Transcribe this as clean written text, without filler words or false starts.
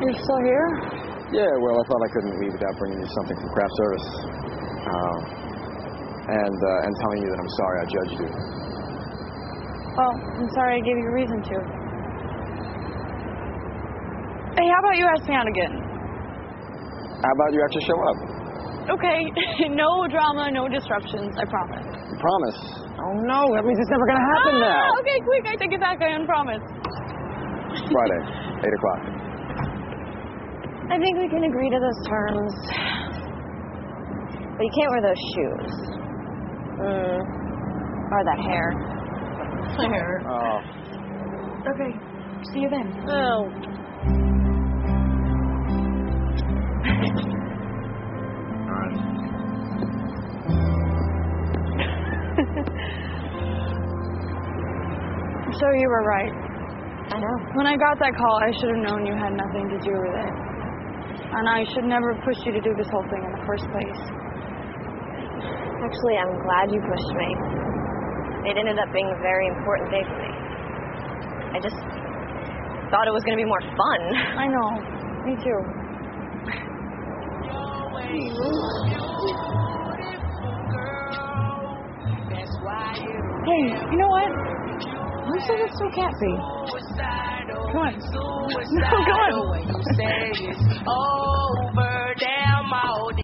You're still here? Yeah, well, I thought I couldn't leave without bringing you something from craft service. And telling you that I'm sorry I judged you. Well, I'm sorry I gave you a reason to. Hey, how about you ask me out again? How about you actually show up? Okay, no drama, no disruptions, I promise. You promise? Oh, no, that means it's never going to happen now. Okay, quick, I take it back, I unpromise. Friday, 8 o'clock. I think we can agree to those terms. But you can't wear those shoes. Or that hair. Hair. Oh. Okay, see you then. Oh. So you were right. I know. When I got that call, I should have known you had nothing to do with it. And I should never have pushed you to do this whole thing in the first place. Actually, I'm glad you pushed me. It ended up being a very important day for me. I just thought it was going to be more fun. I know. Me too. Hey, you know what? Let's say let's still cat see. Come on. No, come on.